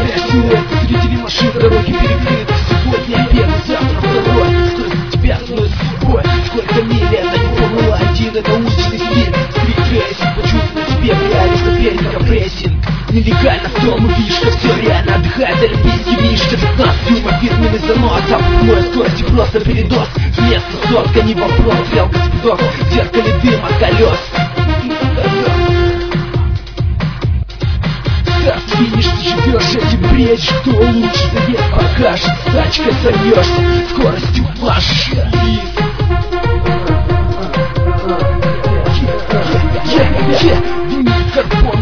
силуэт, зрители машин, дороги перекрыты. Сегодня первый, завтра второй. Скорость тебя становится слепой. Сколько миль, это не Формула-1, это уличный стиль. Стрит-рейсинг, почувствуй на себе в реале соперника прессинг. Нелегально в том, видишь, как все реально. Отдыхает олимпийский видишь, 19 дюймов фирменный занос. Моя скорость просто передоз. Вместо сотка не вопрос, стрелка спидок. В зеркале дым от колес. Старт-финиш, ты живешь этим бредишь. Кто лучше завет покажет, с тачкой сорвешься, скоростью машешь. Денис Карпов.